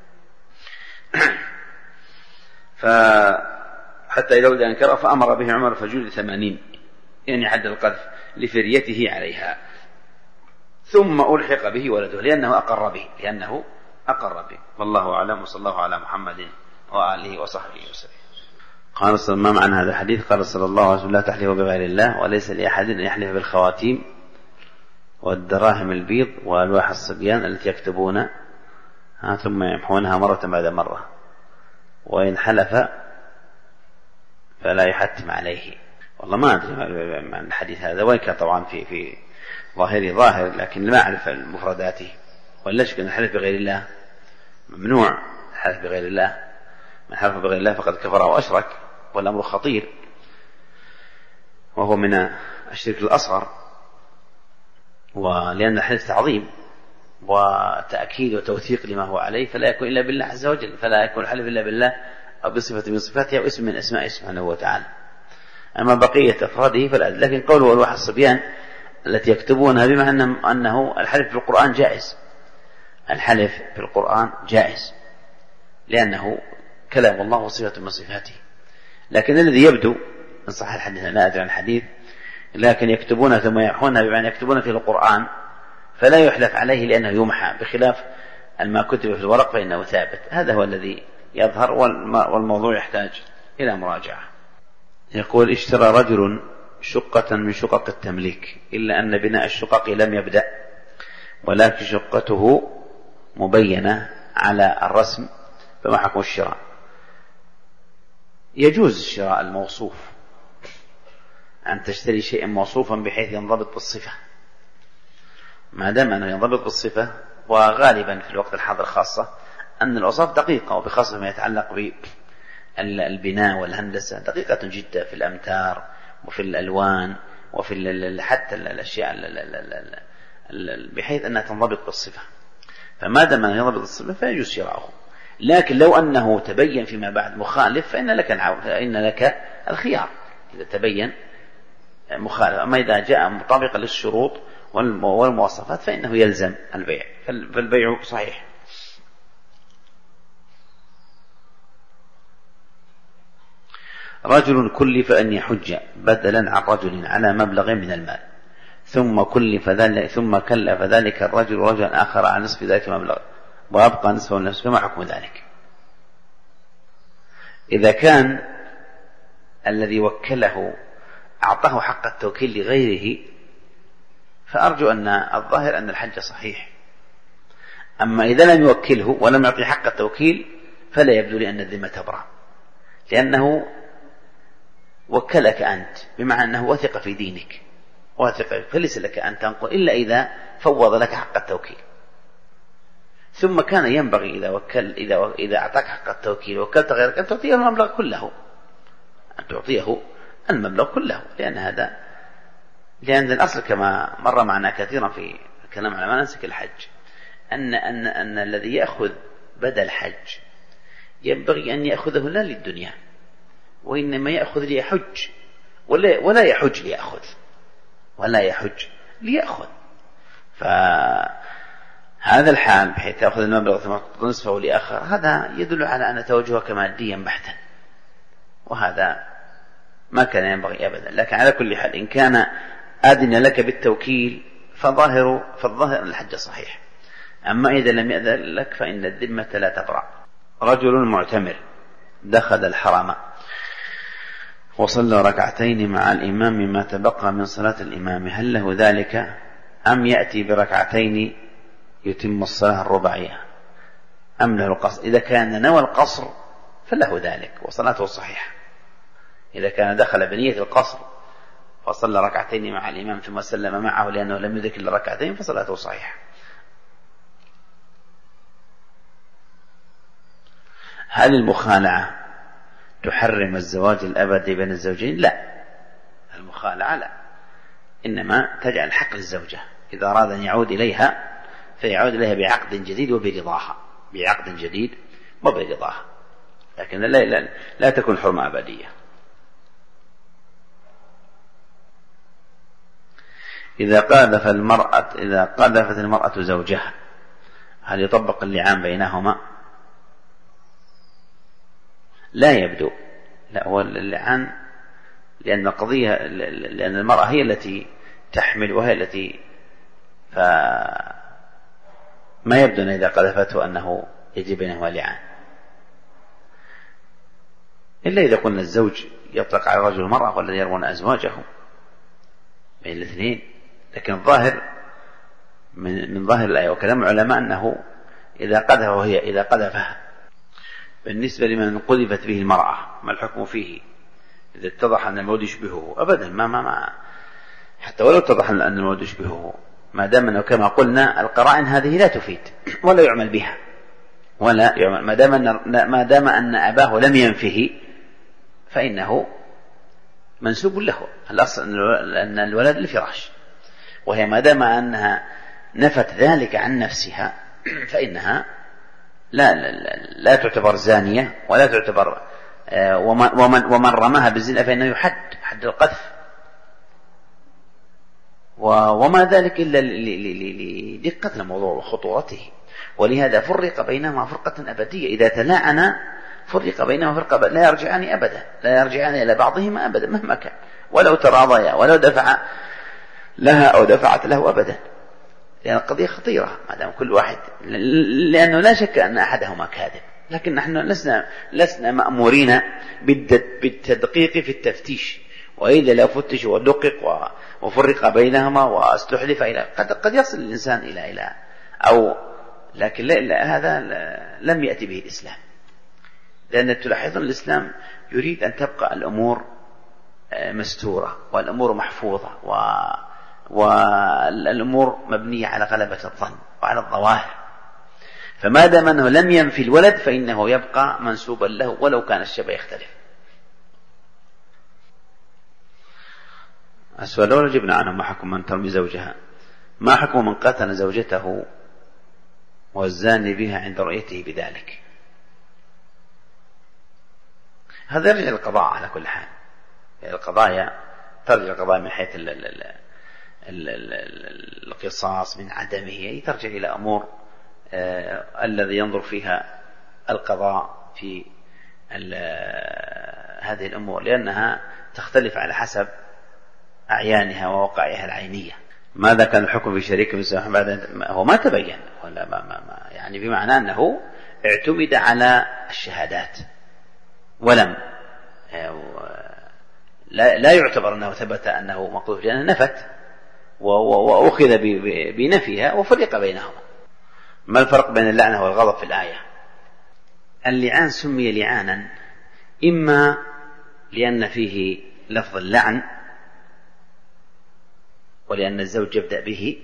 فحتى إذا ولد أنكره فأمر به عمر فجلد 80، يعني حد القذف لفريته عليها، ثم ألحق به ولده لأنه أقر به. والله أعلم، وصلى الله على محمد وآله وصحبه وسلم. قال صلى الله عليه وسلم عن هذا الحديث قال صلى الله عليه وسلم لا تحلفوا بغير الله، وليس لأحد أن يحلف بالخواتيم والدراهم البيض وألواح الصبيان التي يكتبون ثم يمحونها مرة بعد مرة، وإن حلف فلا يحتم عليه. والله ما أدري عن الحديث هذا، وإن كان طبعا في ظاهر، لكن لا أعرف مفرداته. ولا شك أن الحلف بغير الله ممنوع، الحلف بغير الله، من حلف بغير الله فقد كفر وأشرك، والأمر خطير، وهو من الشرك الأصغر، ولأن الحلف تعظيم وتأكيد وتوثيق لما هو عليه، فلا يكون إلا بالله عز وجل، فلا يكون الحلف إلا بالله أو بصفة من صفاته أو اسم من أسمائه سبحانه وتعالى. أما بقية أفراده فلا. لكن قوله ألواح الصبيان التي يكتبونها بمعنى أنه الحلف في القرآن جائز، الحلف في القرآن جائز لأنه كلام الله وصفة من صفاته. لكن الذي يبدو إن صح الحديث، لا أدري عن الحديث، لكن يكتبون ثم يمحونها بمعنى يكتبون في القرآن فلا يحلف عليه لأنه يمحى، بخلاف ما كتب في الورق فإنه ثابت. هذا هو الذي يظهر، والموضوع يحتاج إلى مراجعة. يقول: اشترى رجل شقة من شقق التمليك إلا أن بناء الشقق لم يبدأ، ولكن شقته مبينة على الرسم، فما حكم الشراء؟ يجوز شراء الموصوف، أن تشتري شيئا موصوفا بحيث ينضبط بالصفة، ما دام أنه ينضبط بالصفة. وغالبا في الوقت الحاضر خاصة أن الأوصاف دقيقة، وبخاصة ما يتعلق بالبناء والهندسة دقيقة جدا في الأمتار وفي الألوان وفي حتى الأشياء بحيث أنها تنضبط بالصفة، فما دام أنه ينضبط بالصفة فيجوز شراؤه. لكن لو أنه تبين فيما بعد مخالف فإن لك الخيار إذا تبين مخالف. أما إذا جاء مطابقا للشروط والمواصفات فإنه يلزم البيع، فالبيع صحيح. رجل كلف أن يحج بدلا عن رجل على مبلغ من المال، ثم كلف ذلك الرجل رجلا آخر على نصف ذلك المبلغ وأبقى نصفه النفس، فما حكم ذلك؟ إذا كان الذي وكله أعطاه حق التوكيل لغيره فأرجو أن الظاهر أن الحج صحيح. أما إذا لم يوكله ولم يعطي حق التوكيل فلا يبدو لأن الذمة تبرأ، لأنه وكلك أنت بمعنى أنه وثق في دينك، فليس لك أن تنقل إلا إذا فوض لك حق التوكيل. ثم كان ينبغي إذا أعطاك حق التوكيل وكلت غيرك أن تعطيه المبلغ كله، لأن الأصل كما مر معنا كثيرا في الكلام على مناسك الحج أن الذي يأخذ بدل حج ينبغي أن يأخذه لا للدنيا، وإنما يأخذ ليحج، ولا يحج ليأخذ. فهذا الحال بحيث يأخذ المبلغ ثم نصفه لآخر، هذا يدل على أن توجهك ماديا بحتا، وهذا ما كان ينبغي أبدا. لكن على كل حال إن كان أذن لك بالتوكيل فالظاهر الحج صحيح. أما إذا لم يأذن لك فإن الذمة لا تبرأ. رجل معتمر دخل الحرم وصلى ركعتين مع الإمام مما تبقى من صلاة الإمام، هل له ذلك أم يأتي بركعتين يتم الصلاة الرباعية أم له القصر؟ إذا كان نوى القصر فله ذلك وصلاته صحيحة. إذا كان دخل بنية القصر فصلى ركعتين مع الإمام ثم سلم معه لأنه لم يدرك إلا ركعتين فصلاته صحيحة. هل المخالعة تحرم الزواج الأبدي بين الزوجين؟ لا، المخالعة لا، إنما تجعل الحق للزوجة إذا أراد أن يعود إليها فيعود إليها بعقد جديد وبرضاها، لكن لا تكون حرمة أبدية. إذا قذفت المرأة زوجها هل يطبق اللعان بينهما؟ لا يبدو، لا، هو اللعان لأن القضية لأن المرأة هي التي تحمل وهي التي فما يبدو أن إذا قذفته أنه يجب بينهما لعان، إلا إذا قلنا الزوج يطلق على الرجل المرأة والذي يرمون أزواجهم بين الاثنين. لكن الظاهر من ظاهر الآية وكلام العلماء أنه إذا قذفه وهي إذا قذفها. بالنسبة لمن قذفت به المرأة ما الحكم فيه؟ إذا اتضح أن المولود يشبهه أبدا ما حتى ولو اتضح أن المولود يشبهه، ما دام أنه كما قلنا القرائن هذه لا تفيد ولا يعمل بها ما دام أن أباه لم ينفه فإنه منسوب له. الأصل أن الولد للفراش، وهي ما دام أنها نفت ذلك عن نفسها فإنها لا تعتبر زانية ولا تعتبر، ومن رماها بالزنا فإنه يحد حد القذف، وما ذلك إلا لدقة الموضوع وخطورته. ولهذا فرق بينهما فرقة أبدية، إذا تلاعنا فرق بينهما فرقة لا يرجعان أبدا، لا يرجعان إلى بعضهما أبدا مهما كان، ولو تراضيا ولو دفع لها أو دفعت له أبدا، لأن القضية خطيرة ما دام كل واحد، لأنه لا شك أن أحدهما كاذب، لكن نحن لسنا مأمورين بالتدقيق في التفتيش، وإذا لو فتش ودقق وفرق بينهما واستحلف إلى قد يصل الإنسان إلى أو، لكن لا هذا لم يأتي به الإسلام، لأن تلاحظون الإسلام يريد أن تبقى الأمور مستورة والأمور محفوظة والأمور مبنية على غلبة الظن وعلى الظواهر، فما دام أنه لم ينفي الولد فإنه يبقى منسوبا له ولو كان الشبه يختلف. السؤال لو جبنا عنه ما حكم من ترمي زوجها، ما حكم من قتل زوجته والزاني بها عند رؤيته بذلك؟ هذا يرجع للقضاء على كل حال، القضايا ترجع القضايا من حيث القصاص من عدمه، ترجع إلى أمور الذي ينظر فيها القضاء في هذه الأمور، لأنها تختلف على حسب أعيانها ووقائعها العينية. ماذا كان الحكم في شريك المسلم بعد هو ما تبين، ولا ما يعني بمعنى أنه اعتمد على الشهادات ولم لا يعتبر أنه ثبت أنه مقذوف، لأنه نفت وأخذ بنفيها وفرق بينهما. ما الفرق بين اللعنة والغضب في الآية؟ اللعان سمي لعانا إما لأن فيه لفظ اللعن ولأن الزوج يبدأ به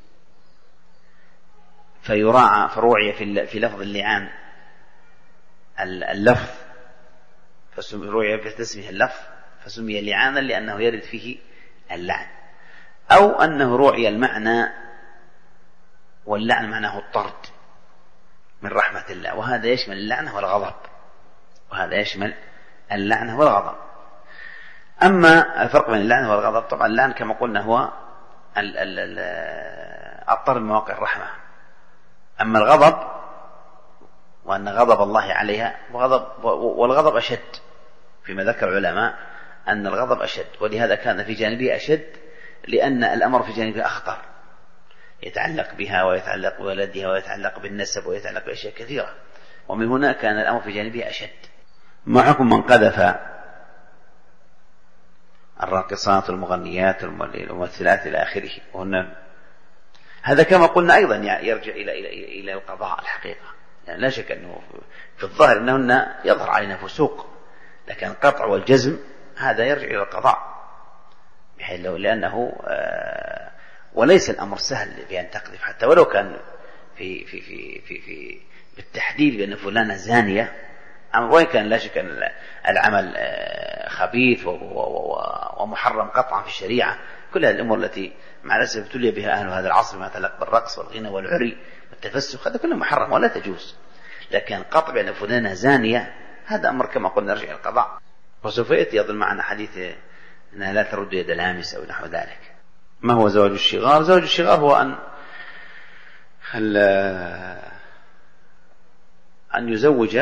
فروعي في لفظ اللعان اللفظ، فروعي في تسميه اللفظ فسمي لعانا لأنه يرد فيه اللعن، أو أنه روعي المعنى، واللعن معناه الطرد من رحمة الله، وهذا يشمل اللعنة والغضب، وهذا يشمل اللعنة والغضب. أما الفرق بين اللعنة والغضب، طبعا اللعن كما قلنا هو الطرد من مواقع الرحمة، أما الغضب وأن غضب الله عليها والغضب أشد، فيما ذكر العلماء أن الغضب أشد، ولهذا كان في جانبه أشد لأن الأمر في جانبه أخطر، يتعلق بها ويتعلق بولدها ويتعلق بالنسب ويتعلق بأشياء كثيرة، ومن هنا كان الأمر في جانبه أشد. ما حكم من قذف الراقصات والمغنيات والممثلات إلى آخره؟ هذا كما قلنا أيضا يرجع إلى القضاء الحقيقة، يعني لا شك أنه في الظاهر أنهن يظهر علينا فسوق، لكن القطع والجزم هذا يرجع إلى القضاء، بحيث لأنه وليس الأمر سهل بأن تقذف، حتى ولو كان في بالتحديد بأن فلانة زانية، وإن كان لا شك أن العمل خبيث ومحرم قطعا في الشريعة. كل هذه الأمور التي مع الأسف ابتلي بها أهل هذا العصر ما يتعلق بالرقص والغنى والعري والتفسخ، هذا كله محرم ولا تجوز، لكن قطع بأن فلانة زانية هذا أمر كما قلنا نرجع القضاء. وسوف يأتي يظل معنا حديث أنها لا ترد يد لامس أو نحو ذلك. ما هو زواج الشغار؟ زواج الشغار هو أن يزوج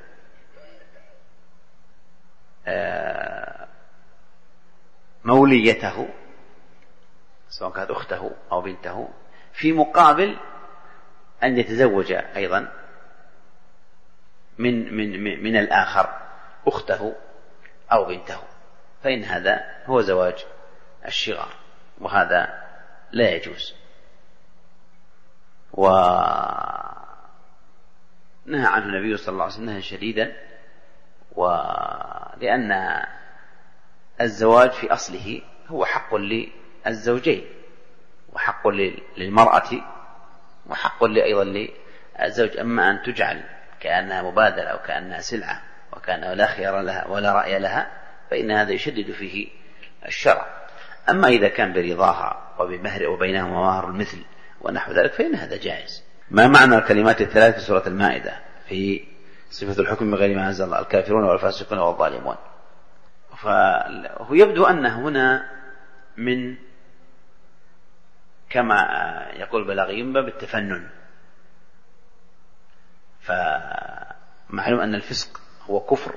موليته سواء كانت أخته أو بنته، في مقابل أن يتزوج أيضا من الآخر أخته أو بنته، فإن هذا هو زواج الشغار، وهذا لا يجوز. ونهى عنه النبي صلى الله عليه وسلم شديدا، لأن الزواج في أصله هو حق للزوجين، وحق للمرأة، وحق أيضا للزوج. أما أن تجعل كأنها مبادلة أو كأنها سلعة وكأنها لا خيار لها ولا رأي لها، فإن هذا يشدد فيه الشرع. أما إذا كان برضاها وبمهر وبينهما مهر المثل ونحو ذلك فإن هذا جائز. ما معنى الكلمات الثلاث في سورة المائدة في صفة الحكم بغير ما أنزل الله؟ الكافرون والفاسقون والظالمون. فهو يبدو أن هنا من كما يقول البلاغيون باب التفنن. فمعلوم أن الفسق هو كفر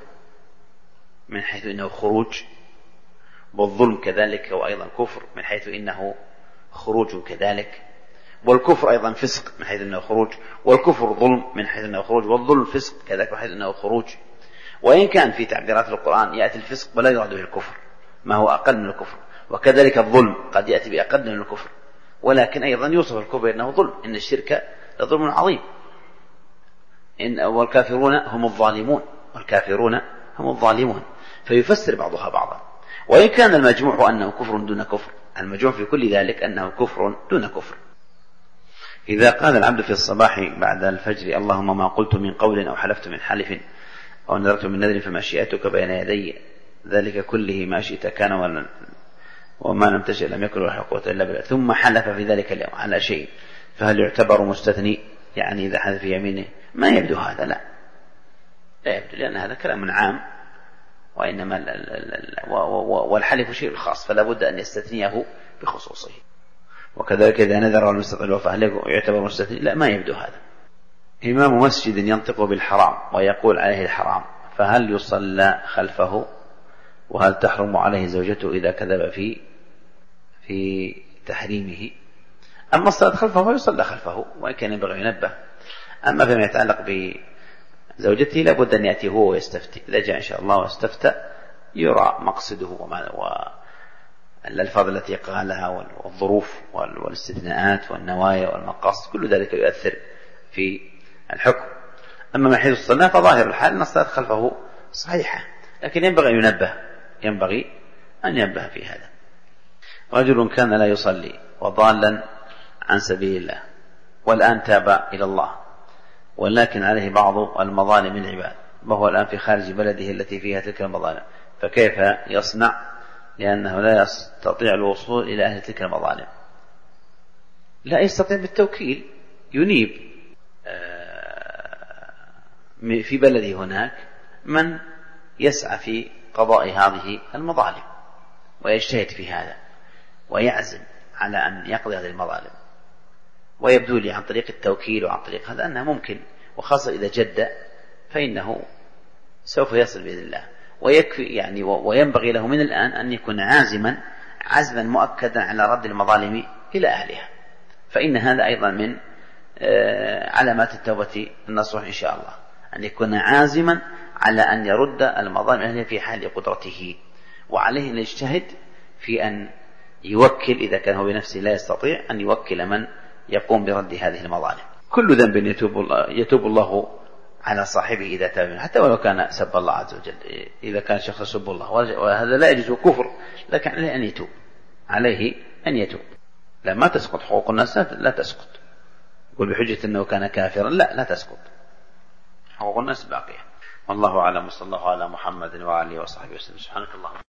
من حيث إنه خروج، والظلم كذلك هو أيضا كفر من حيث إنه خروج كذلك، والكفر أيضا فسق من حيث أنه خروج، والكفر ظلم من حيث أنه خروج، والظلم فسق كذلك من حيث أنه خروج. وإن كان في تعبيرات القرآن يأتي الفسق ولا يراد به الكفر ما هو أقل من الكفر، وكذلك الظلم قد يأتي بأقل من الكفر، ولكن أيضا يوصف الكفر أنه ظلم، إن الشرك لظلم عظيم، والكافرون هم الظالمون، والكافرون هم الظالمون، فيفسر بعضها بعضا. وإن كان المجموع أنه كفر دون كفر، المجموع في كل ذلك أنه كفر دون كفر. إذا قال العبد في الصباح بعد الفجر اللهم ما قلت من قول أو حلفت من حلف أو نذرت من نذر فمشيئتك بين يدي ذلك كله ما شئت كان وما لم تشئ لم يكن ولا قوة إلا بالله، ثم حلف في ذلك اليوم على شيء، فهل يعتبر مستثني؟ يعني إذا حلف في يمينه ما يبدو هذا، لا يبدو، لأن هذا كلام عام، وإنما والحلف شيء خاص فلا بد أن يستثنيه بخصوصه. وكذلك إذا نذر المستطيع الوفاء هل يعتبر مستثني؟ لا، ما يبدو هذا. إمام مسجد ينطق بالحرام ويقول عليه الحرام فهل يصلى خلفه؟ وهل تحرم عليه زوجته إذا كذب في تحريمه؟ أما الصلاة خلفه فيصلى خلفه، وإن كان ينبغي ينبه. أما فيما يتعلق بزوجته لابد أن يأتي هو ويستفتي، إذا جاء إن شاء الله واستفتى يرى مقصده والألفاظ التي قالها والظروف والاستثناءات والنوايا والمقاصد، كل ذلك يؤثر في الحكم. أما من حيث الصلاة فظاهر الحال أن الصلاة خلفه صحيحة، لكن ينبغي أن ينبه في هذا. رجل كان لا يصلي وضالا عن سبيل الله والآن تاب إلى الله، ولكن عليه بعض المظالم من العباد، وهو الآن في خارج بلده التي فيها تلك المظالم، فكيف يصنع؟ لأنه لا يستطيع الوصول إلى أهل تلك المظالم. لا يستطيع بالتوكيل، ينيب في بلده هناك من يسعى في قضاء هذه المظالم ويجتهد في هذا ويعزم على أن يقضي هذه المظالم، ويبدو لي عن طريق التوكيل وعن طريق هذا أنه ممكن، وخاصة إذا جد فإنه سوف يصل بإذن الله. ويكفي يعني وينبغي له من الآن أن يكون عزما مؤكدا على رد المظالم إلى أهلها، فإن هذا أيضا من علامات التوبة النصوح إن شاء الله، أن يكون عازما على أن يرد المظالم أهلها في حال قدرته، وعليه أن يجتهد في أن يوكل إذا كان هو بنفسه لا يستطيع أن يوكل من يقوم برد هذه المظالم. كل ذنب يتوب الله على صاحبه إذا تاب، حتى ولو كان سب الله عز وجل، إذا كان شخص سب الله وهذا لا يجوز كفر، لكن عليه أن يتوب. لما تسقط حقوق الناس لا تسقط، يقول بحجة أنه كان كافرا، لا تسقط، حقوق الناس باقية. والله أعلم، صلى الله على محمد وعلى آله وصحبه وسلم. سبحانك اللهم